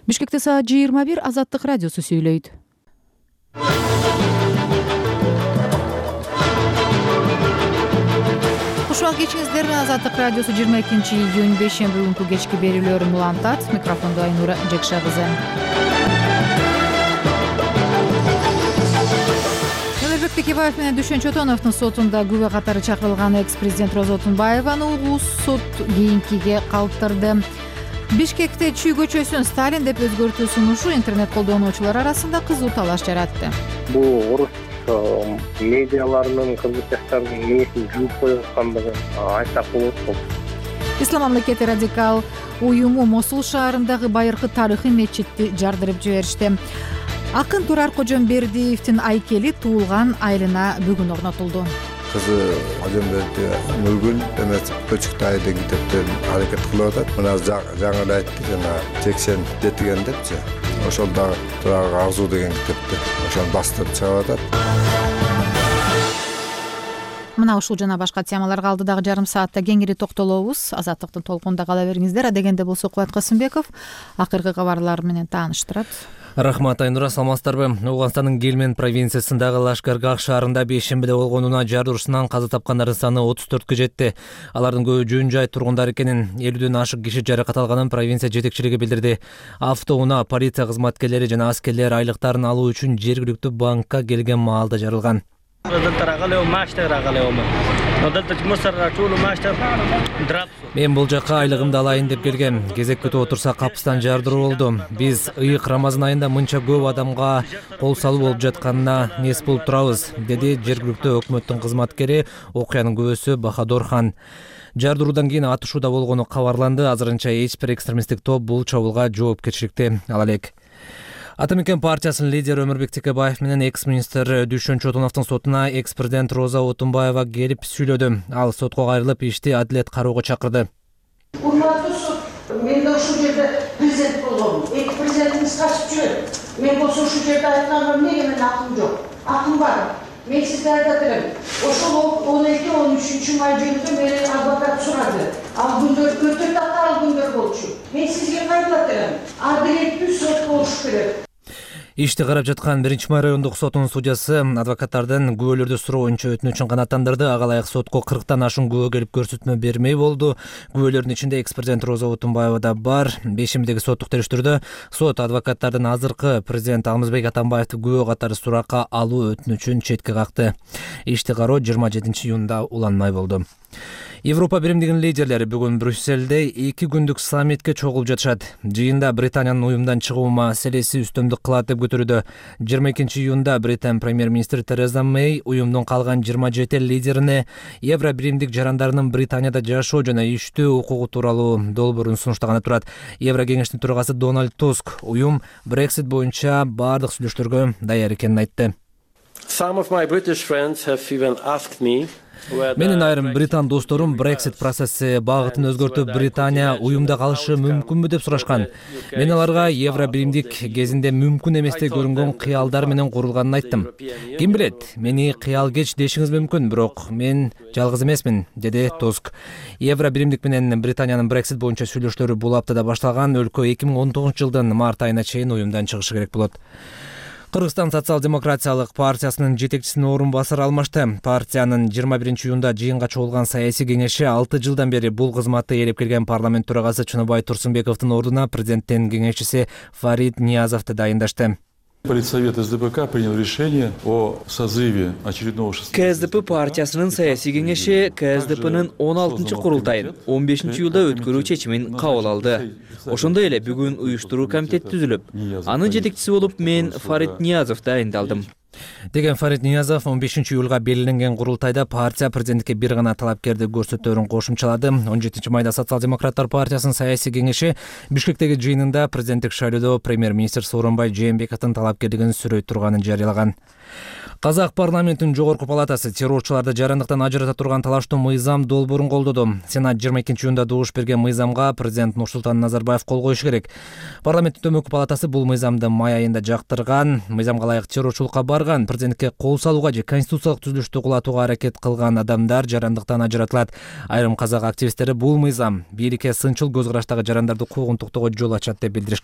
Бишкекте саат 21 Азаттык радиосу сүйлөйт. Кушуак кечиңиздер. Азаттык радиосу 22-июнь бейшемби күнкү кечки берүүлөрүн улантат. Микрофондо Айнура Жекша кызы. Элбек Текебаев менен Дүшөн Чотоновдун сотунда күбө катары чакырылган экс-президент Роза Отунбаеваны улус сот кийинкиге калтырды. Бишкекте Чүй көчөсүн Сталин деп өзгөртүү сунушу интернет колдонуучулар арасында кызуу талаш жаратты. Бул орус медиаларынын кызматташтарынын эмесин жууп коюп аткандыгын айтсак болот. Ислам мамлекети радикал уюму Мосул шаарындагы байыркы тарыхый мечитти жардырып жиберишти. Акын Турар Кожомбердиевдин айкели туулган айылына бүгүн орнотулду. Кызы Кожомберди Нургүл эмес Көчүктайдын китептен аракет кылып атат. Мына жаңы айтты жана 80 детиген депчи. Ошолда Турар Арзу деген китепти ошол бастырып чыгып атат. Мына ушул жана башка темаларга алдыдагы жарым саатта кеңири токтолобуз. Азаттыктын толкунда кала бериңиздер. Адегенде болсо Кубат Касымбеков акыркы кабарлар менен тааныштырат. Рахмат, Айнура, саламатсыздарбы? Ауганстандын Гельманд провинциясындагы Лашкаргах шаарында бейшембиде болгонуна жарылышынан каза тапкандардын саны 34-кө жетти. Алардын көбү жөн жай тургундар экенин, 50дөн ашык киши жаракат алганын провинция жетекчилиги билдирди. Автоунаа полиция кызматкерлери жана аскерлер айлыктарын алуу үчүн жергиликтүү банкка келген маалда жарылган. Мен бул жакка айлыгымды алайын деп келгем. Кезек күтүп отурса капыстан жардыруу болду. Биз ыйык Рамазан айында мынча көп адамга кол салуу болуп жатканына нес болуп турабыз, деди жергиликтүү өкмөттүн кызматкери, окуянын күбөсү Бахадор хан. Жардыруудан кийин атышууда болгону кабарланды. Азырынча эч бир экстремисттик топ бул чабуулга жоопкерчиликти ала элек. Атамекен партиясынын лидери Өмүрбек Текебаев менен экс-министр Дүшөн Чотоновдун сотуна экс-президент Роза Отунбаева келип сүйлөдү. Ал сотко кайрылып ишти адилет кароого чакырды. Урматтуу сот, мен да ушул жерде президент болгом. Эки президентиңиз качып жүрөт. Мен болсо ушул жерде айтканга эмнеге менин акым жок? Акым бар. Мен сизге айтат элем. Ошол 12-13 май жөнүндө мени адвокат сурады. Ал күндөр өтө татаал күндөр болчу. Мен сизге кайрылат элем. Адилеттүү сот болуш керек. Ишти карап жаткан 1-май райондук сотунун судьясы адвокаттардын күбөлөрдү суроо боюнча өтүнүчүн канааттандырды. Ага ылайык сотко 40тан ашуун күбө келип көрсөтмө бермей болду. Күбөлөрдүн ичинде экс-президент Роза Отунбаева да бар. Бейшембидеги соттук териштирүүдө сот адвокаттардын азыркы президент Алмазбек Атамбаевди күбө катары суракка алуу өтүнүчүн четке какты. Ишти кароо 27-июнда уланмай болду. Европа биримдигинин лидерлери бүгүн Брюсселде 2 күндүк саммитке чогулуп жатышат. Жыйында Британиянын уюмдан чыгуу маселеси үстөмдүк кылат деп көтөрүүдө. 22-июнда Британ премьер-министри Тереза Мэй уюмдун калган 27 лидерине Евро биримдик жарандарынын Британияда жашоо жана иштөө укугу тууралуу долбоорун сунуштаганы турат. Евро кеңештин төрагасы Дональд Туск уюм Brexit боюнча бардык сүйлөштөргө даяр экенин айтты. Менин айрым британ досторум Brexit процесси багытын өзгөртүп Британия уюмда калышы мүмкүнбү деп сурашкан. Мен аларга Евро биримдик кезинде мүмкүн эместей көрүнгөн кыялдар менен курулганын айттым. Ким билет, мени кыял кеч дешиңиз мүмкүн, бирок мен жалгыз эмесмин, деди Туск. Евро биримдик менен Британиянын Brexit боюнча сүйлөштөрү бул аптада башталган. Өлкө 2019-жылдын март айына чейин уюмдан чыгышы керек болот. Кыргызстан социал-демократиялык партиясынын жетекчисинин орун басары алмашты. Партиянын 21-июнда жыйынга чогулган саясий кеңеши 6 жылдан бери бул кызматты ээлеп келген парламент төрагасы Чыныбай Турсунбековдун ордуна президенттин кеңешчиси Фарид Ниязовду дайындашты. Политсовет СДПК принял решение о созыве очередного КСДП партиясынын саясий кеңеши КСДПнын 16-чы курултайын 15-июлда өткөрүү чечимин кабыл алды. Ошондой эле бүгүн уюштуруу комитети түзүлүп, анын жетекчиси болуп мен Фарид Ниязов дайындалдым. Деген Фарид Ниязов 15-июлга белгиленген курултайда партия президенттикке бир гана талапкерди көрсөтөөрүн кошумчалады. 17-майда социал-демократтар партиясынын саясий кеңеши Бишкектеги жыйынында президенттик шайлоодо премьер-министр Сооронбай Жээнбековдун талапкерлигин сүрөй турганын жарыялаган. Казак парламентинин жогорку палатасы террорчуларды жарандыктан ажырата турган талаштуу мыйзам долбоорун колдоду. Сенат 22-июнда добуш берген мыйзамга президент Нурсултан Назарбаев кол коюшу керек. Парламенттин төмөнкү палатасы бул мыйзамды май айында жактырган. Мыйзамга ылайык террорчулукка барган, президентке кол салууга же конституциялык түзүлүштү кулатууга аракет кылган адамдар жарандыктан ажыратылат. Айрым казак активисттери бул мыйзам бийликке сынчыл көз караштагы жарандарды куугунтуктоого жол ачат деп билдиришкен.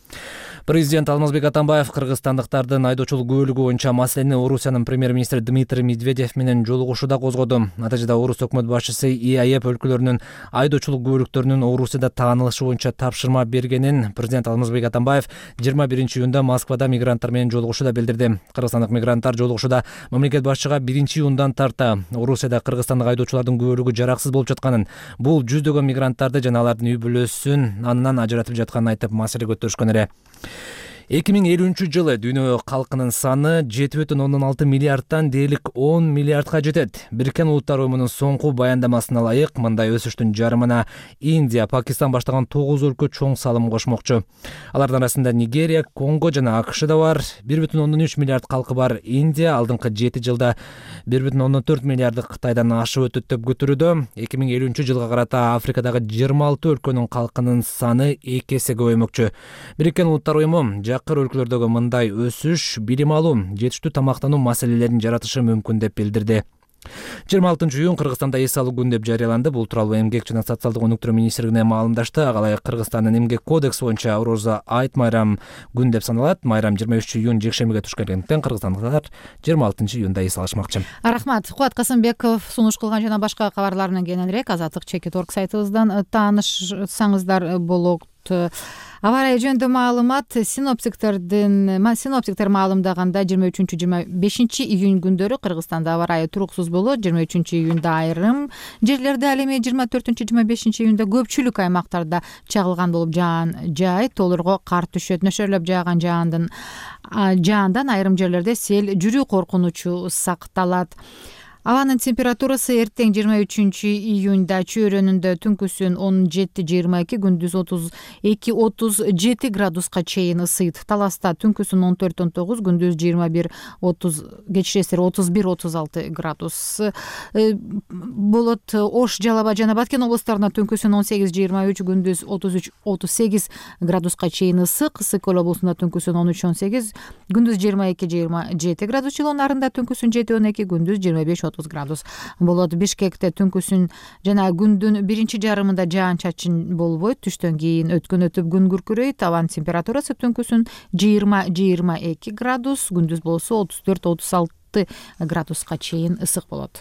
Президент Алмазбек Атамбаев кыргызстандыктардын айдоочулук күбөлүгү боюнча маселени Орусиянын премьер-министри Дмитрий Медведев менен жолугушууда козгоду. Натыйжада Орус өкмөт башчысы ИАЭП өлкөлөрүнүн айдоочулук күбөлүктөрүнүн Орусияда таанылышы боюнча тапшырма бергенин президент Алмазбек Атамбаев 21-июнда Москвада мигранттар менен жолугушууда билдирди. Кыргызстандык мигранттар жолугушууда мамлекет башчыга 1-июндан тарта Орусияда кыргызстандык айдоочулардын күбөлүгү жараксыз болуп жатканын, бул жүздөгөн мигранттарды жана алардын үй бүлөсүн анынан ажыратып жатканын айтып маселе көтөрүшкөн эле. 2050 дүйнө калкынын саны 7,6 миллиардтан дээрлик 10 миллиардга жетет. Бириккен Улуттар Уюмунун соңку баяндамасына ылайык, мындай өсүштүн жарымына Индия, Пакистан баштаган 9 өлкө чоң салым кошмокчу. Алардын арасында Нигерия, Конго жана АКШ да бар. 1,3 миллиард калкы бар Индия алдыңкы 7 жылда 1,4 миллиарды Кытайдан ашып өтөт деп көтөрүүдө. 2050 жылга карата Африкадагы 26 өлкөнүн калкынын саны 2 эсе көбөймөкчү. Бириккен Улуттар Уюму жакыр өлкөлөрдөгү мындай өсүш билим алуу, жетиштүү тамактануу маселелерин жаратышы мүмкүн деп билдирди. 26-июнь Кыргызстанда эс алуу күнү деп жарыяланды. Бул тууралуу Эмгек жана социалдык өнүктүрүү министрлигине маалымдашты. Ага ылайык Кыргызстандын эмгек кодекси боюнча Орозо айт майрам күн деп саналат. Майрам 23-июнь жекшембиге түшкөндүктөн кыргызстандыктар 26-июнда эс алышмакчы. Рахмат. Кубат Касымбеков сунуш кылган жана башка кабарлар менен кененирээк Азаттык Чекит.org сайтыбыздан таанышсаңыздар болот. Авария жөнүндө маалымат синоптиктер маалымдаганда 23-25 июнь күндөрү Кыргызстанда авария туруксуз болот. 23-июнда айрым жерлерде, ал эми 24-25 июнда көпчүлүк аймактарда чагылган болуп жаан жай толурго кар түшөт. Нөшөрлөп жааган жаандан айрым жерлерде сел жүрүү коркунучу сакталат. Абанын температурасы эртең 23-июнда чөйрөнүндө түнкүсүн 17-22, күндүз 32-37 градуска чейин ысыйт. Таласта түнкүсүн 14-19, күндүз 21-30, кечиресири 31-36 градус болот. Ош, Жалал Абад жана Баткен облустарына түнкүсүн 18-23, күндүз 33-38 градуска чейин ысык. Ысык Көл облусунда түнкүсүн 13-18, күндүз 22-27 градус. Жылоон нарында түнкүсүн 7-12, күндүз 25-30 градус болот. Бишкекте түнкүсүн жана күндүн биринчи жарымында жаан-чачын болбойт. Түштөн кийин өткөн өтүп күн күркүрөйт. Абанын температурасы түнкүсүн 20-22 градус, күндүз болсо 34-36 градуска чейин ысык болот.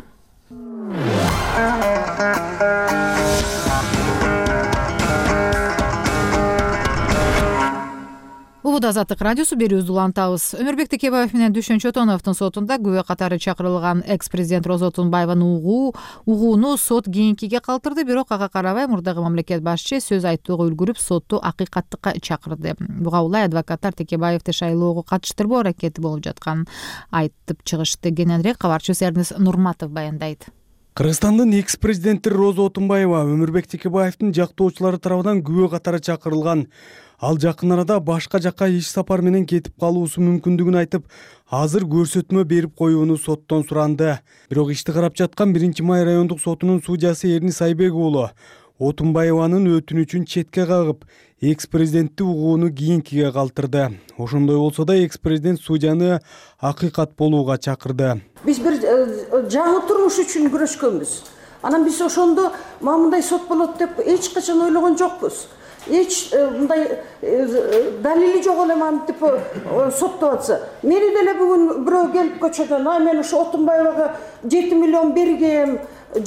Убуд Азаттык радиосу, берүүбүздү улантабыз. Өмүрбек Текебаев менен Дүшөн Чотоновдун сотунда күбө катары чакырылган экс-президент Роза Отунбаеванын угууну сот кийинкиге калтырды. Бирок ага карабай мурдагы мамлекет башчы сөз айтууга үлгүрүп, сотту акыйкаттыкка чакырды. Буга улай адвокаттар Текебаевди шайлоого катыштырбоо аракети болуп жатканын айтып чыгышты. Кененирээк кабарчыбыз Эрнис Нурматов баяндайт. Кыргызстандын экс-президенти Роза Отунбаева Өмүрбек Текебаевдин жактоочулары тарабынан күбө катары чакырылган. Ал жакын арада башка жакка иш сапар менен кетип калуусу мүмкүндүгүн айтып, азыр көрсөтмө берип коюуну соттон суранды. Бирок ишти карап жаткан 1-Май райондук сотунун судьясы Эрнис Айбек уулу Отунбаеванын өтүнүчүн четке кагып, экс-президентти угууну кийинкиге калтырды. Ошондой болсо да экс-президент судьяны акыйкат болууга чакырды. Биз бир жаңы турмуш үчүн күрөшкөнбүз. Анан биз ошондо мындай сот болот деп эч качан ойлогон жокпуз. Эч мындай далили жок эле мантип соттоп атса. Мени деле бүгүн бирөө келип көчөдөн, мен ошо Отунбаевага 7 миллион бергем,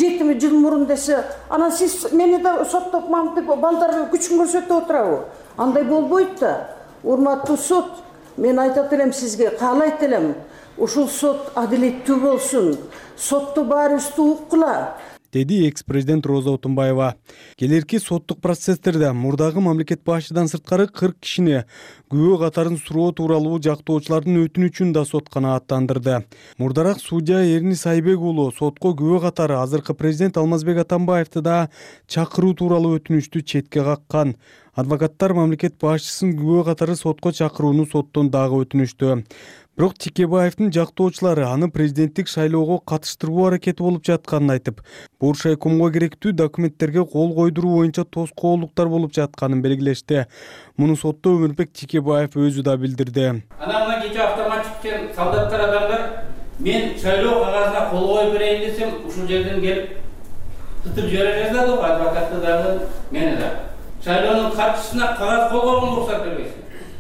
7 жыл мурун десе, анан сиз мени да соттоп мантип балдарга күчүн көрсөтүп отурабы? Андай болбойт да. Урматтуу сот, мен айтат элем сизге, каалайт элем. Ушул сот адилеттүү болсун. Сотту баарыбызды уккула, деди экс-президент Роза Отунбаева. Келерки соттук процесстерде мурдагы мамлекет башчыдан сырткары 40 кишини күбө катарын суроо тууралуу жактоочулардын өтүнүчүн да сот канааттандырды. Мурдарак судья Эрнис Айбек уулу сотко күбө катары азыркы президент Алмазбек Атамбаевди да чакыруу тууралуу өтүнүчтү четке каккан. Адвокаттар мамлекет башчысын күбө катары сотко чакырууну соттон дагы өтүнүштү. Бирок Текебаевдин жактоочулары аны президенттик шайлоого катыштырбоо аракети болуп жатканын айтып, Боршайкомго керектүү документтерге кол койдуруу боюнча тоскоолдуктар болуп жатканын белгилешти. Муну сотто Өмүрбек Текебаев өзү да билдирди. Мына кече автоматчиктен солдаттар адамдар мен шайлоо кагазына кол коюп берейин десем, ушул жерден келип тытып жибере жаздады го адвокатты дагы, мени да. Шайлоонун катчысына кагаз кол койгонго уруксат бербейсиң.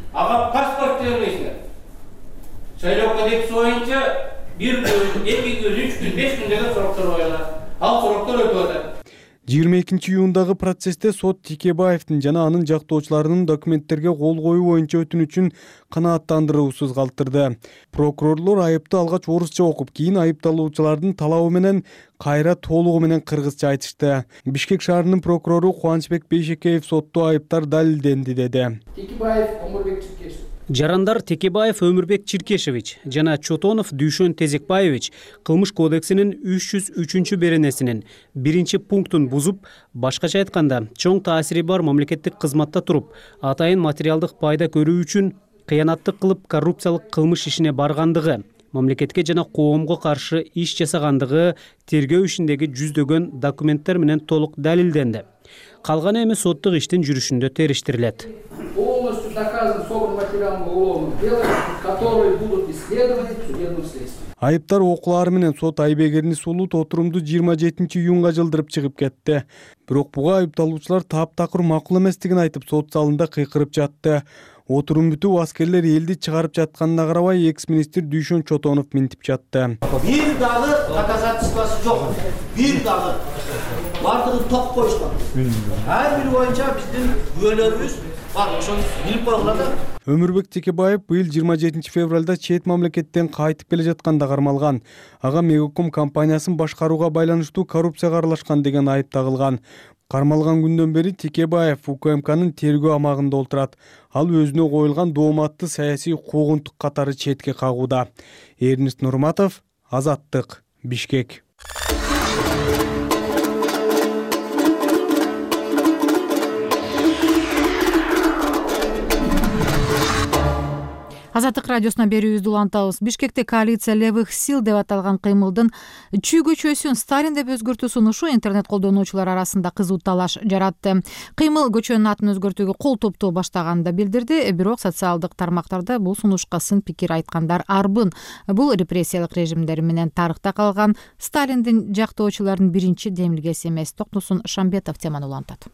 күн 5 күндөгө суроктор коюлат. Ал суроктор өтүп атат. 22 июндагы процессте сот Текебаевдин жана анын жактоочуларынын документтерге кол коюу боюнча өтүнүчүн канааттандыруусуз калтырды. Прокурорлор айыпты алгач орусча окуп, кийин айыпталуучулардын талабы менен кайра толугу менен кыргызча айтышты. Бишкек шаарынын прокурору Кубанычбек Бейшекеев сотто айыптар далилденди деди. Текебаев Омурбек Чиркешев. Жарандар Текебаев Өмүрбек Чиркешевич жана Чотонов Дүйшөн Тезекбаевич кылмыш кодексинин 303 беренесинин 1-пунктун бузуп, башкача айтканда, чоң таасири бар мамлекеттик кызматта туруп, атайын материалдык пайда көрүү үчүн кыянаттык кылып коррупциялык кылмыш ишине баргандыгы, мамлекетке жана коомго каршы иш жасагандыгы тергөө ишиндеги жүздөгөн документтер менен толук далилденди. Калганы эми соттук иштин жүрүшүндө териштирилет. Полностью доказан собран материалом уголовного дела, которые будут исследованы в судебном следствии. Айыптар окулары менен сот Айбек сулут отурумду 27 июнга жылдырып чыгып кетти. Бирок буга айыпталуучулар таптакыр макул эместигин айтып, сот залында кыйкырып жатты. Отурум бүтүп, аскерлер элди чыгарып жатканына карабай, экс-министр Дүйшөн Чотонов минтип жатты. Бир дагы доказательствосы жок. Бир дагы бардыгын топ коюшкан. Ар бири боюнча биздин күбөлөрүбүз бар, ошону билип койгула да. Өмүрбек Текебаев быйыл 27 февралда чет мамлекеттен кайтып келе жатканда кармалган. Ага Мегаком компаниясын башкарууга байланыштуу коррупцияга аралашкан деген айып тагылган. Кармалган күндөн бери Текебаев УКМКнын тергөө амагында олтурат. Ал өзүнө коюлган дооматты саясий куугунтук катары четке кагууда. Эрнест Нурматов, Азаттык, Бишкек. Азаттык радиосуна берүүбүздү улантабыз. Бишкекте коалиция левых сил деп аталган кыймылдын чүй көчөсүн Сталин деп өзгөртүү сунушу интернет колдонуучулар арасында кызуу талаш жаратты. Кыймыл көчөнүн атын өзгөртүүгө кол топтоо баштаганын да билдирди, бирок социалдык тармактарда бул сунушка сын пикир айткандар арбын. Бул репрессиялык режимдер менен тарыхта калган Сталиндин жактоочуларынын биринчи демилгеси эмес. Токтосун Шамбетов теманы улантат.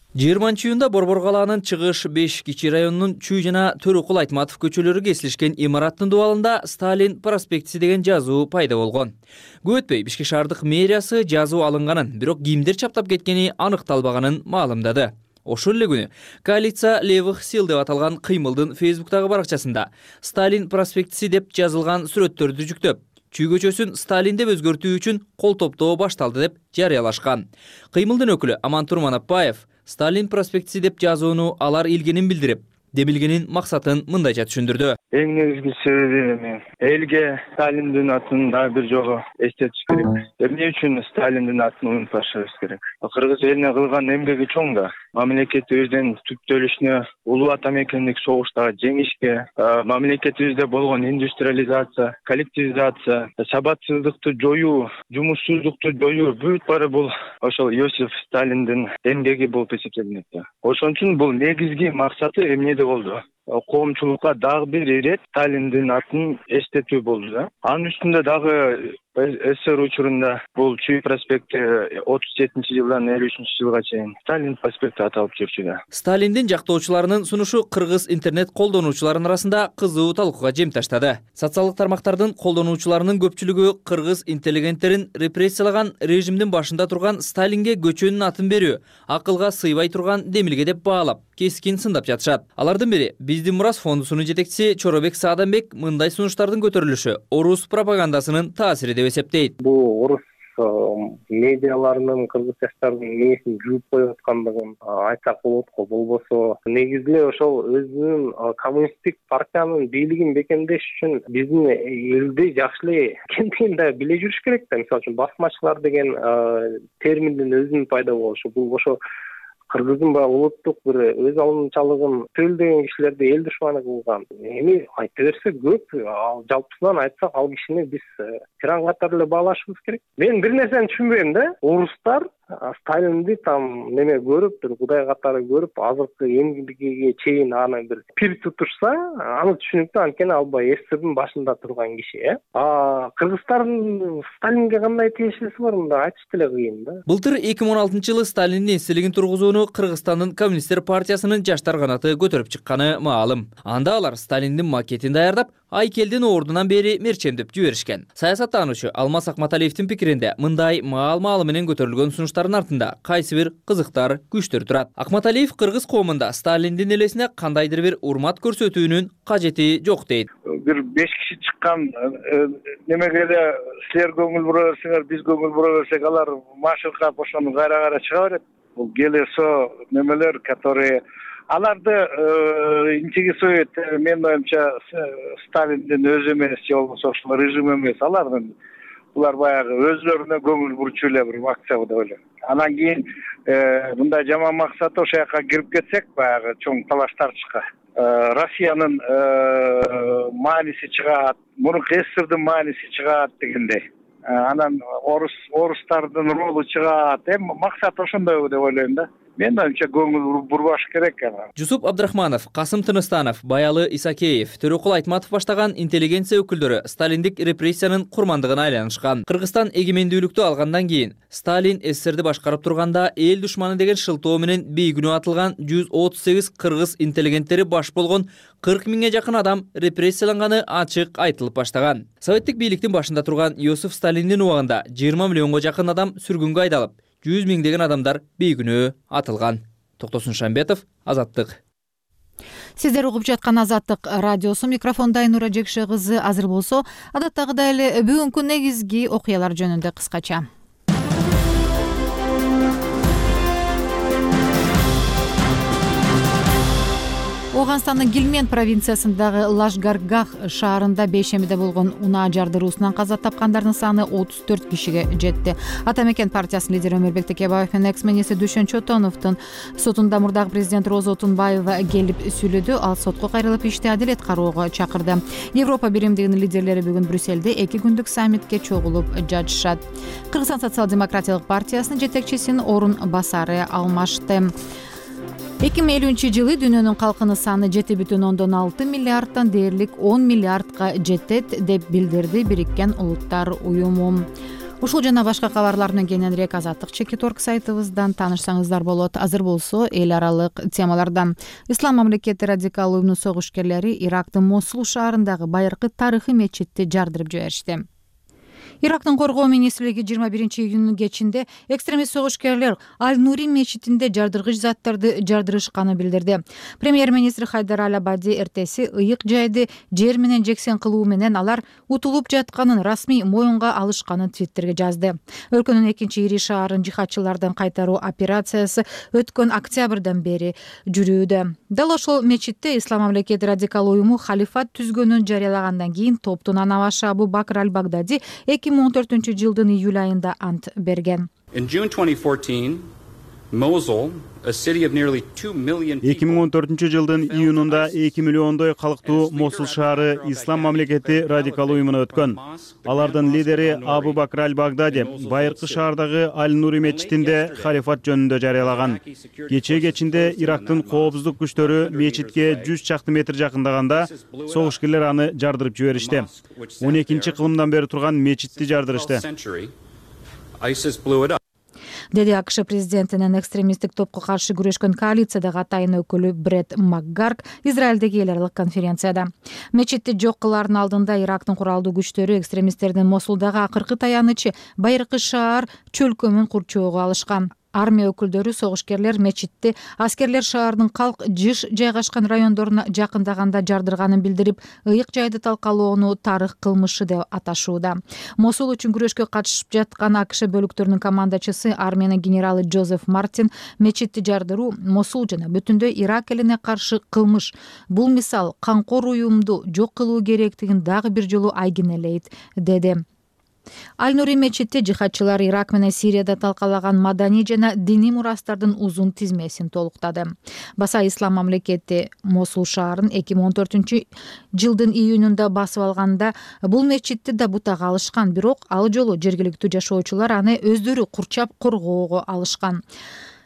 20 июнда Борбор калаанын чыгыш 5 кичи районунун Чүй жана Төрөкул Айтматов көчөлөрү кесилишкен имараттын дубалында Сталин проспектиси деген жазуу пайда болгон. Көп өтпөй Бишкек шаардык мэриясы жазуу алынганын, бирок кимдер чаптап кеткени аныкталбаганын маалымдады. Ошол эле күнү коалиция левых сил деп аталган кыймылдын Фейсбуктагы баракчасында Сталин проспектиси деп жазылган сүрөттөрдү жүктөп, Чүй көчөсүн Сталин деп өзгөртүү үчүн кол топтоо башталды деп жарыялашкан. Кыймылдын өкүлү Амантур Манапбаев Сталин проспектиси деп жазууну алар илгенин билдирип, демилгенин максатын мындайча түшүндүрдү. Эң негизги себеби элге Сталиндин атын дагы бир жолу эстетиш керек. Эмне үчүн Сталиндин атын унутпашыбыз керек? Кыргыз элине кылган эмгеги чоң да. Мамлекетибиздин түптөлүшүнө, улуу ата мекендик согуштагы жеңишке, мамлекетибизде болгон индустриализация, коллективизация, сабатсыздыкты жоюу, жумушсуздукту жоюу бүт баары бул ошол Иосиф Сталиндин эмгеги болуп эсептелинет. Ошон үчүн бул негизги максаты эмнеде болду? Коомчулукка дагы бир ирет Сталиндин атын эстетүү болду да. Анын үстүндө дагы СССР учурунда бул Чүй проспекти 37-жылдан 53-жылга чейин Сталин проспекти аталып жүрчү да. Сталиндин жактоочуларынын сунушу кыргыз интернет колдонуучуларынын арасында кызуу талкууга жем таштады. Социалдык тармактардын колдонуучуларынын көпчүлүгү кыргыз интеллигенттерин репрессиялаган режимдин башында турган Сталинге көчөнүн атын берүү акылга сыйбай турган демилге деп баалап, кескин сындап жатышат. Алардын бири Биздин мурас фондусунун жетекчиси Чоробек Сааданбек мындай сунуштардын көтөрүлүшү орус пропагандасынын таасири деп эсептейт. Бул орус медиаларынын кыргыз жаштарынын мээсин жууп коюп аткандыгын айтсак болот го. Болбосо негизи эле ошол өзүнүн коммунисттик партиянын бийлигин бекемдеш үчүн биздин элди жакшы эле кемтигин да биле жүрүш керек да. Мисалы үчүн басмачылар деген терминдин өзүнүн пайда болушу бул ошо кыргыздын баягы улуттук бир өз алымчалыгын төлдөген кишилерди эл душманы кылган. Эми айта берсе көп, ал жалпысынан айтсак ал кишини биз тиран катары эле баалашыбыз керек. Мен бир нерсени түшүнбөйм да. Орустар Сталинди там неме көрүп, бир кудай катары көрүп, азыркы эмгегиге чейин аны бир пир тутушса, аны түшүнүп да, анткени ал баягы СССРдин башында турган киши, кыргыздардын Сталинге кандай тиешеси бар, мында айтыш деле кыйын да. Былтыр 2016 жылы Сталиндин эстелигин тургузууну сотууну Кыргызстандын Коммунисттер партиясынын жаштар канаты көтөрүп чыкканы маалым. Анда алар Сталиндин макетин даярдап, Айкелдин ордунан бери мерчемдеп жиберишкен. Саясаттануучу Алмаз Акматалиевдин пикиринде мындай маал менен көтөрүлгөн сунуштардын артында кайсы бир кызыктар, күчтөр турат. Акматалиев кыргыз коомунда Сталиндин элесине кандайдыр бир урмат көрсөтүүнүн кажети жок дейт. Бир 5 киши чыккан, немеге эле силер көңүл бура берсеңер, биз көңүл бура берсек, алар машыкка ошону кайра чыга берет. Бул келесо немелер, которые аларды инчеги совет, мен оюмча Сталиндин өзү эмес, же болбосо ошол режим эмес, алардын булар баягы өзлөрүнө көңүл бурчу эле бир акция деп ойлойм. Анан кийин мындай жаман максаты ошол жака кирип кетсек, баягы чоң талаштар чыга. Россиянын мааниси чыгат, мурунку СССРдин мааниси чыгат дегендей. Анан орустардын ролу чыгат. Максат ошондой деп ойлойм да. Мен оюмча көңүл бурбаш керек. Жусуп Абдрахманов, Касым Тыныстанов, Баялы Исакеев, Төрөкул Айтматов баштаган интеллигенция өкүлдөрү Сталиндик репрессиянын курмандыгына айланышкан. Кыргызстан эгемендүүлүктү алгандан кийин Сталин СССРди башкарып турганда эл душманы деген шылтоо менен бейгүнөө атылган 138 кыргыз интеллигенттери баш болгон 40 миңге жакын адам репрессияланганы ачык айтылып баштаган. Советтик бийликтин башында турган Иосиф Сталиндин убагында 20 миллионго жакын адам сүргүнгө айдалып, 100 миңдеген адамдар бейгүнөө атылган. Токтосун Шамбетов, Азаттык. Сиздер угуп жаткан Азаттык радиосу, микрофонда Айнура Жекше кызы. Азыр болсо, адаттагыдай эле бүгүнкү негизги окуялар жөнүндө кыскача. Оганстандын Гилмен провинциясындагы Лашгаргах шаарында бейшембиде болгон унаа жардыруусунан каза тапкандардын саны 34 кишиге жетти. Ата мекен партиясынын лидери Өмүрбек Текебаев менен экс-министр Дүшөн Чотоновдун сотунда мурдагы президент Роза Отунбаева келип сүйлөдү. Ал сотко кайрылып ишти адилет кароого чакырды. Европа биримдигинин лидерлери бүгүн Брюссельде 2 күндүк саммитке чогулуп жатышат. Кыргызстан социал-демократиялык партиясынын жетекчисинин орун басары алмашты. 2050 жылы дүйнөнүн калкынын саны 7,6 миллиардтан дээрлик 10 миллиардка жетет деп билдирди Бириккен Улуттар уюму. Ушул жана башка кабарлардын кененирээк Азаттык Чекиторг сайтыбыздан таанышсаңыздар болот. Азыр болсо эл аралык темалардан. Ислам мамлекети радикал уюмунун согушкерлери Ирактын Мосул шаарындагы байыркы тарыхый мечитти жардырып жиберишти. Ирактын коргоо министрлиги 21-июнь кечинде экстремист согушкерлер Аль-Нури мечитинде жардыргыч заттарды жардырышканын билдирди. Премьер-министр Хайдар Аль-Абади эртеси ыйык жайды жер менен жексен кылуу менен алар утулуп жатканын расмий моюнга алышканын Твиттерге жазды. Өлкөнүн экинчи ири шаарын жихадчылардан кайтаруу операциясы өткөн октябрдан бери жүрүүдө. Дал ошол мечитте Ислам мамлекети радикал уюму халифат түзгөнүн жарыялагандан кийин топтун анабашы Абу Бакр Аль-Багдади 2014 жылдын июль айында ант берген. 2014 жылдын июнунда 2 миллиондой калктуу Мосул шаары Ислам мамлекети радикал уюмуна өткөн. Алардын лидери Абу Бакр Аль-Багдади байыркы шаардагы Аль-Нури мечитинде халифат жөнүндө жарыялаган. Кечинде Ирактын коопсуздук күчтөрү мечитке 100 чакты метр жакындаганда согушкерлер аны жардырып жиберишти. 12 кылымдан бери турган мечитти жардырышты. Деди АКШ президентинин экстремисттик топко каршы күрөшкөн коалициядагы атайын өкүлү Бред Макгарк Израилдеги эл аралык конференцияда. Мечитти жок кылаардын алдында Ирактын куралдуу күчтөрү экстремисттердин Мосулдагы акыркы таянычы байыркы шаар чөлкөмүн курчоого алышкан. Армия өкүлдөрү согушкерлер мечитти аскерлер шаардын калк жыш жайгашкан райондоруна жакындаганда жардырганын билдирип, ыйык жайды талкалоону тарых кылмышы деп аташууда. Мосул үчүн күрөшкө катышып жаткан АКШ бөлүктөрүнүн командачысы армиянын генералы Джозеф Мартин мечитти жардыруу Мосул жана бүтүндөй Ирак элине каршы кылмыш. Бул мисал камкор уюмду жок кылуу керектигин дагы бир жолу айгинелейт, деди. Аль-Нури мечитти жихадчылар Ирак менен Сирияда талкалаган маданий жана диний мурастардын узун тизмесин толуктады. Баса Ислам мамлекети Мосул шаарын 2014 жылдын июнунда басып алганда бул мечитти да бутага алышкан, бирок ал жолу жергиликтүү жашоочулар аны өздөрү курчап коргоого алышкан.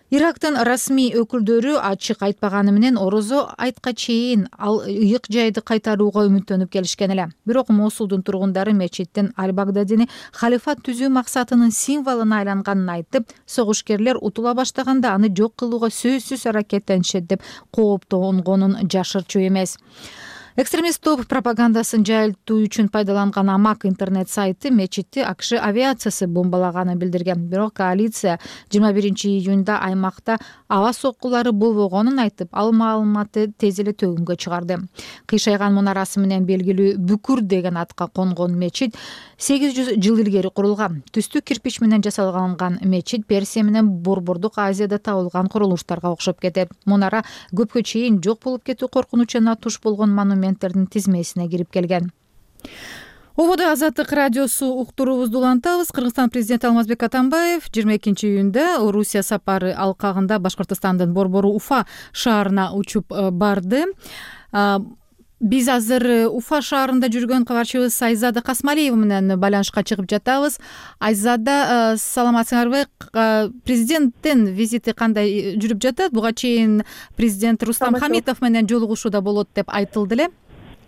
Ирактын расмий өкүлдөрү ачык айтпаганы менен орозо айтка чейин ал ыйык жайды кайтарууга үмүттөнүп келишкен эле. Бирок Мосулдун тургундары мечиттин Аль-Багдадини халифат түзүү максатынын символуна айланганын айтып, согушкерлер утула баштаганда аны жок кылууга сөзсүз аракеттенишет деп кооптонгонун жашырчу эмес. Экстремист топ пропагандасын жайылтуу үчүн пайдаланган Амак интернет сайты мечитти АКШ авиациясы бомбалаганын билдирген. Бирок коалиция 21-июнда аймакта аба соккулары болбогонун айтып, ал маалыматты тез эле төгүнгө чыгарды. Кыйшайган мунарасы менен белгилүү Бүкүр деген атка конгон мечит 800 жыл илгери курулган. Түстүк кирпич менен жасалган мечит Персия менен Борбордук Азияда табылган курулуштарга окшоп кетет. Мунара көпкө чейин жок болуп кетүү коркунучуна туш болгон монументтердин тизмесине кирип келген. Ободо Азаттык радиосу уктуруубузду улантабыз. Кыргызстан президенти Алмазбек Атамбаев 22-июнда Орусия сапары алкагында Башкортостандын борбору Уфа шаарына учуп барды. Биз азыр Уфа шаарында жүргөн кабарчыбыз Айзада Касмалиева менен байланышка чыгып жатабыз. Айзада, саламатсыңарбы? Президенттин визити кандай жүрүп жатат? Буга чейин президент Рустам Хамитов менен жолугушууда болот деп айтылды эле.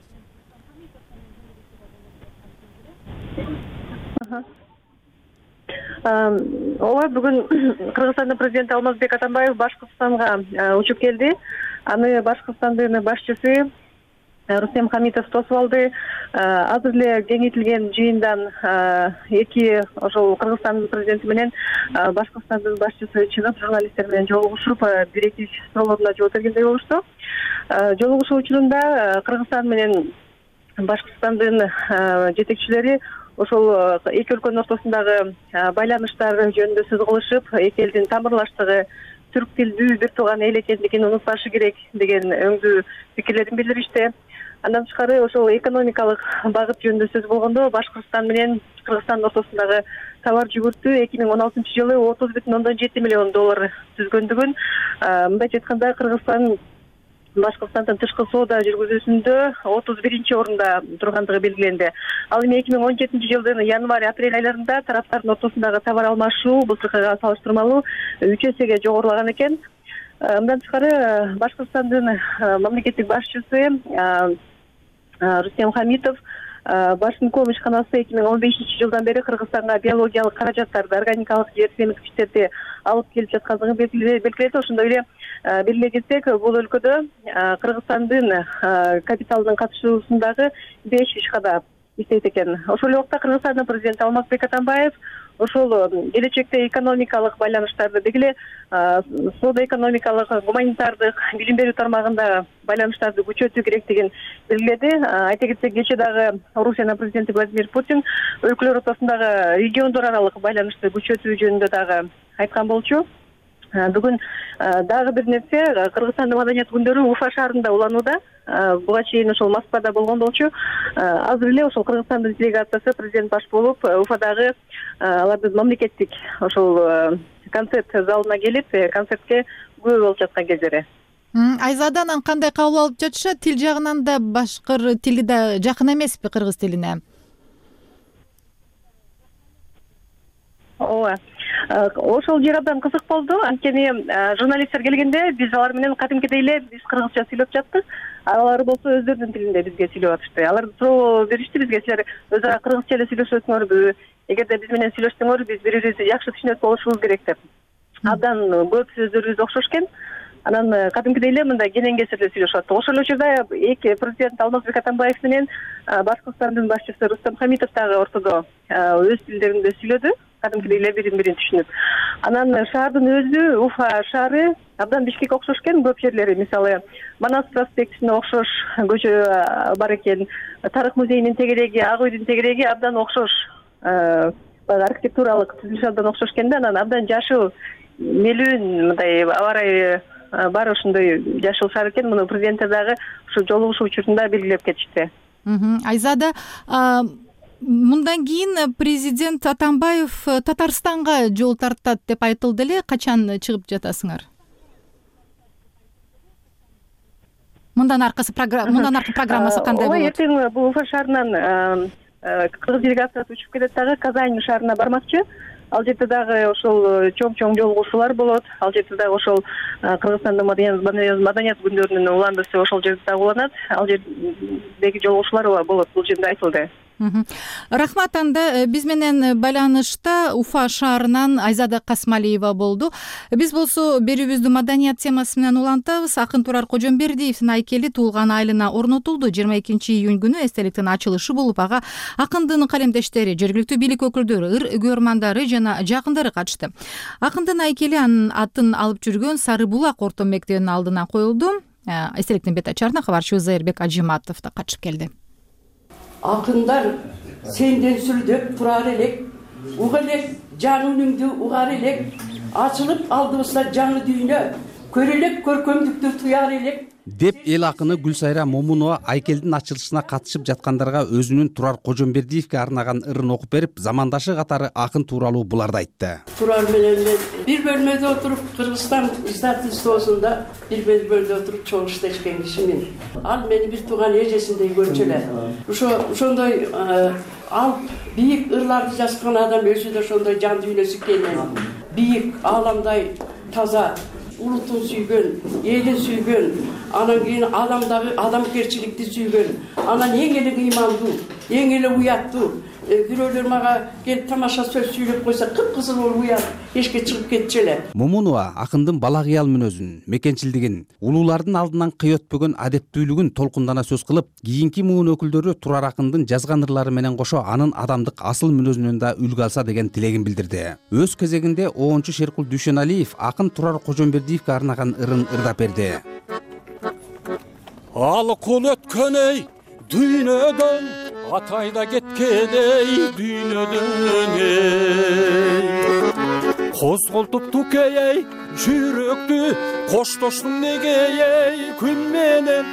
Ооба, бүгүн Кыргызстандын президенти Алмазбек Атамбаев Башкортостанга учуп келди. Аны Башкортостандын башчысы Рустам Хамитов тосуп алды. Азыр эле кеңейтилген жыйындан эки ошол Кыргызстандын президенти менен Башкортостандын башчысы чыгып, журналисттер менен жолугушуп, бир-эки суроолоруна жооп бергендей болушту. Жолугушуу учурунда Кыргызстан менен Башкортостандын жетекчилери ошол эки өлкөнүн ортосундагы байланыштар жөнүндө сөз кылышып, эки элдин тамырлаштыгы, түрк тилдүү бир тууган эл экендигин унутпашы керек деген өңдүү пикирлерин билдиришти. Андан тышкары ошол экономикалык багыт жөнүндө сөз болгондо Башкортостан менен Кыргызстандын ортосундагы товар жүгүртүү 2016-жылы $30,7 миллион түзгөндүгүн, мындайча айтканда Кыргызстан Башкортостандын тышкы соода жүргүзүүсүндө 31-чи орунда тургандыгы белгиленди. Ал эми 2017-жылдын январь-апрель айларында тараптардын ортосундагы товар алмашуу былтыркыга салыштырмалуу 3 эсеге жогорулаган экен. Мындан тышкары Башкортостандын мамлекеттик башчысы Рустам Хамитов Башкынком ишканасы 2015-жылдан бери Кыргызстанга биологиялык каражаттарды, органикалык жер семирткичтерди алып келип жаткандыгын белгиледи. Ошондой эле белгилей кетсек, бул өлкөдө Кыргызстандын капиталдын катышуусундагы 5 ишкана иштейт экен. Ошол эле убакта Кыргызстандын президенти Алмазбек Атамбаев ошол келечекте экономикалык байланыштарды, деги соода экономикалык, гуманитардык, билим берүү тармагында байланыштарды күчөтүү керектигин белгиледи. Айта кетсек, кече дагы Орусиянын президенти Владимир Путин өлкөлөр ортосундагы региондор аралык байланышты күчөтүү жөнүндө дагы айткан болчу. Бүгүн дагы бир нерсе, Кыргызстандын маданият күндөрү Уфа шаарында уланууда. Буга чейин ошол Москвада болгон болчу. Азыр эле ошол Кыргызстандын делегациясы президент баш болуп, Уфадагы алардын мамлекеттик ошол концерт залына келип, концертке күбө болуп жаткан кездери. Айзадан кандай кабыл алып жатышат? Тил жагынан да башкыр тили да жакын эмеспи кыргыз тилине? Ооба. Ошол жер абдан кызык болду. Анткени журналисттер келгенде биз алар менен кадимкидей эле биз кыргызча сүйлөп жаттык. Алар болсо өздөрүнүн тилинде бизге сүйлөп атышты. Алар суроо беришти бизге: силер өз ара кыргызча эле сүйлөшөсүңөрбү? Эгерде биз менен сүйлөшсөңөр, биз бири-бирибизди жакшы түшүнөт болушубуз керек деп. Абдан көп сөздөрүбүз окшош экен. Анан кадимкидей эле мындай кенен кесирле сүйлөшүп аттык. Ошол учурда эки президент Алмазбек Атамбаев менен Башкортостандын башчысы Рустам Хамитов дагы ортодо өз тилдеринде сүйлөдү. Кадимкидей эле бирин-бирин түшүнүп. Анан шаардын өзү, Уфа шаары абдан Бишкекке окшош экен. Көп жерлери, мисалы, Манас проспектине окшош көчө бар экен. Тарых музейинин тегереги, Ак үйдүн тегереги абдан окшош. Архитектуралык түзүлүшү абдан окшош экен да, анан абдан жашыл, мелүүн мындай аба ырайы бар, ошондой жашыл шаар экен. Муну президенттер дагы ушу жолугушуу учурунда белгилеп кетишти. Айзада, мындан кийин президент Атамбаев Татарстанга жол тартат деп айтылды эле. Качан чыгып жатасыңар? Мындан аркы программасы кандай болот? Эртең бул Уфа шаарынан кыргыз делегациясы учуп кетет, дагы Казань шаарына бармакчы. ал жерде дагы ошол чоң жолугушуулар болот. Ал жерде дагы ошол Кыргызстандын маданият күндөрүнүн уландысы ошол жерде дагы уланат. Ал жердеги жолугушуулар болот. Бул жерде айтылды. Рахмат. Анда биз менен байланышта Уфа шаарынан Айзада Касмалиева болду. Биз болсо берүүбүздү маданият темасы менен улантабыз. Акын Турар Кожомбердиевдин айкели туулган айылына орнотулду. 22 июнь күнү эстеликтин ачылышы болуп, ага акындын калемдештери, жергиликтүү бийлик өкүлдөрү, ыр көрмандары жана жакындары катышты. Акындын айкели анын атын алып жүргөн Сары Булак орто мектебинин алдына коюлду. Эстеликтин бет ачарына кабарчыбыз Зайырбек Ажиматов да катышып келди. Акындар сенден сүрдөп турар элек, уга элек жаңы үнүңдү угар элек, ачылып алдыбызда жаңы дүйнө, көрөлек көркөмдүктү туяр элек деп эл акыны Гүлсайра Момунова айкелдин ачылышына катышып жаткандарга өзүнүн Турар Кожомбердиевге арнаган ырын окуп берип, замандашы катары акын тууралуу буларды айтты. Турар менен бир бөлмөдө отуруп, Кыргызстан издательствосунда бир бөлмөдө отуруп чоң иштешкен кишимин. Ал мени бир тууган эжесиндей көрчү эле. Ошондой алып бийик ырларды жазган адам өзү да ошондой жан дүйнөсү экен. Бийик, ааламдай таза, улутун сүйгөн, элин сүйгөн, анан кийин адамдагы адамгерчиликти сүйгөн, анан эң эле ыймандуу, эң эле уяттуу. Бирөөлөр мага келип тамаша сөз сүйлөп койсо, кып-кызыл болуп уят, эшикке чыгып кетчү эле. Момунова акындын бала кыял мүнөзүн, мекенчилдигин, улуулардын алдынан кый өтпөгөн адептүүлүгүн толкундана сөз кылып, кийинки муун өкүлдөрү Турар акындын жазган ырлары менен кошо анын адамдык асыл мүнөзүнөн да үлгү алса деген тилегин билдирди. Өз кезегинде Оончу Шеркул Дүйшөналиев акын Турар Кожомбердиевге арнаган ырын ырдап берди. Ал кул өткөн эй дүйнөдөн, атайда кеткен эй дүйнөдөн эй. Козголтупту кей эй жүрөктү, коштоштуң неге эй күн менен.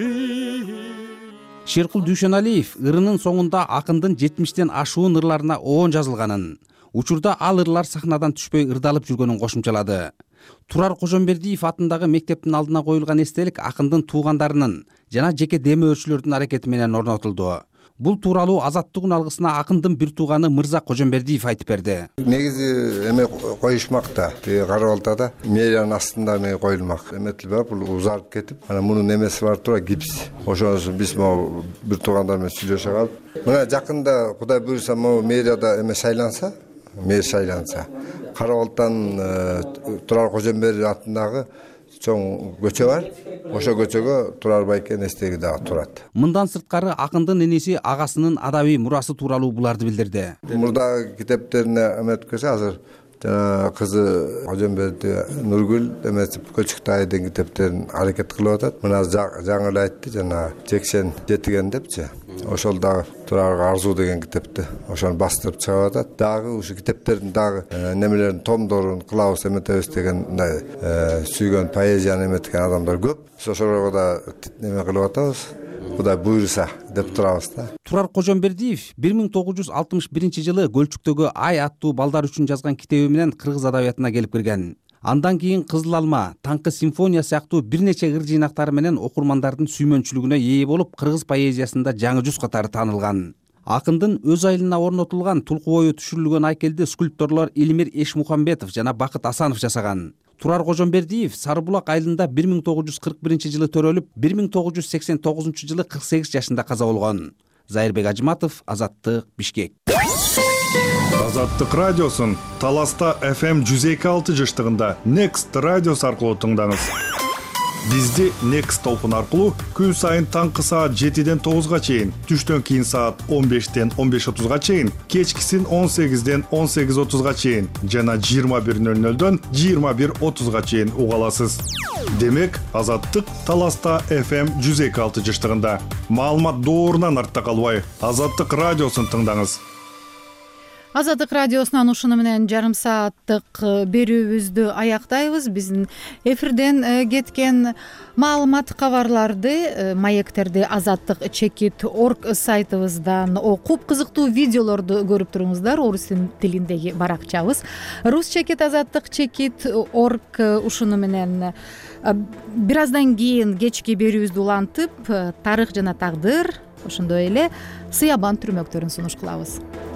Шеркул Дүйшөналиев ырынын соңунда акындын 70тен ашуун ырларына оон жазылганын, учурда ал ырлар сахнадан түшпөй ырдалып жүргөнүн кошумчалады. Турар Кожомбердиев атындагы мектептин алдына коюлган эстелик акындын туугандарынын жана жеке демөөрчүлөрдүн аракети менен орнотулду. Бул тууралуу Азаттыгын алгысына акындын бир тууганы Мырза Кожомбердиев айтып берди. Негизи эме коюшмакта, Карабалтада мэриянын астында эме коюлмак. Эметилбей бул узарып кетип, анан мунун эмеси бар тура гипс. Ошону биз могу бир туугандар менен сүйлөшө калып, мына жакында Кудай буйруса могу мэрияда эме шайланса, мэр шайланса, Карабалтан Турар Кожомбердиев атындагы чоң көчө бар. Ошо көчөгө Турар байкенин эстеги дагы турат. Мындан сырткары акындын иниси агасынын адабий мурасы тууралуу буларды билдирди. Мурдагы китептерине эметкесе азыр кызы Кожомбердиев Нургүл эмесип Көчүктай деген китептерин аракет кылып атат. Мына жаңы эле айтты, жана 87 депчи. Ошол дагы Турарга арзуу деген китепти ошону бастырып чыгып атат. Дагы ушу китептердин дагы немелерин томдорун кылабыз эметебиз деген мындай сүйгөн поэзияны эметкен адамдар көп. Ошолорго да неме кылып атабыз. Кудай буйруса деп турабыз да. Турар Кожомбердиев 1961 жылы Көлчүктөгү Ай аттуу балдар үчүн жазган китеби менен кыргыз адабиятына келип кирген. Андан кийин Кызыл алма, Таңкы симфония сыяктуу бир нече ыр жыйнактары менен окурмандардын сүймөнчүлүгүнө ээ болуп, кыргыз поэзиясында жаңы жүз катары таанылган. Акындын өз айылына орнотулган тулку бою түшүрүлгөн айкелди скульпторлор Илмир Эшмухамбетов жана Бакыт Асанов жасаган. Турар Кожомбердиев Сары Булак айылында 1941 жылы төрөлүп, 1989 жылы 48 жашында каза болгон. Зайырбек Ажиматов, Азаттык, Бишкек. Азаттык радиосун Таласта FM 102.6 жыштыгында Next радиос аркылуу тыңдаңыз. Бизди Next толкун аркылуу күн сайын таңкы саат 7ден 9га чейин, түштөн кийин саат 15ден 15:30га чейин, кечкисин 18ден 18:30га чейин жана 21:00дөн 21:30га чейин уга аласыз. Демек, Азаттык Таласта FM 102.6 жыштыгында. Маалымат доорунан артта калбай, Азаттык радиосун тыңдаңыз. Азаттык радиосунан ушуну менен жарым сааттык берүүбүздү аяктайбыз. Биздин эфирден кеткен маалымат кабарларды, маектерди azattik.org сайтыбыздан окуп, кызыктуу видеолорду көрүп туруңуздар. Орус тилиндеги баракчабыз. rus.azattik.org ушуну менен бир аздан кийин кечки берүүбүздү улантып, тарых жана тагдыр, ошондой эле сыябан түрмөктөрүн сунуш кылабыз.